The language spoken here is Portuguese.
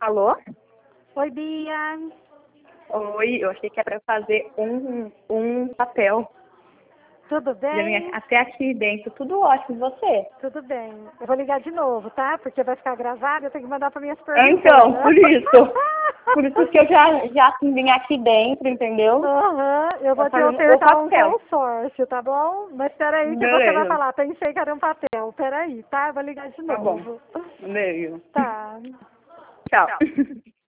Alô? Oi, Bia. Oi, eu achei que era pra fazer um papel. Tudo bem? Até aqui dentro, tudo ótimo. E você? Tudo bem. Eu vou ligar de novo, tá? Porque vai ficar gravado, eu tenho que mandar para minhas perguntas. Então, por isso. Por isso que eu já vim aqui dentro, entendeu? Aham, eu vou te Fazendo o ofertar um papel. consórcio, tá bom? Mas peraí que você vai Beleza. falar, pensei que era um papel. Peraí, tá? Eu vou ligar de Tá bom. novo. Beijo. Tá. Tchau.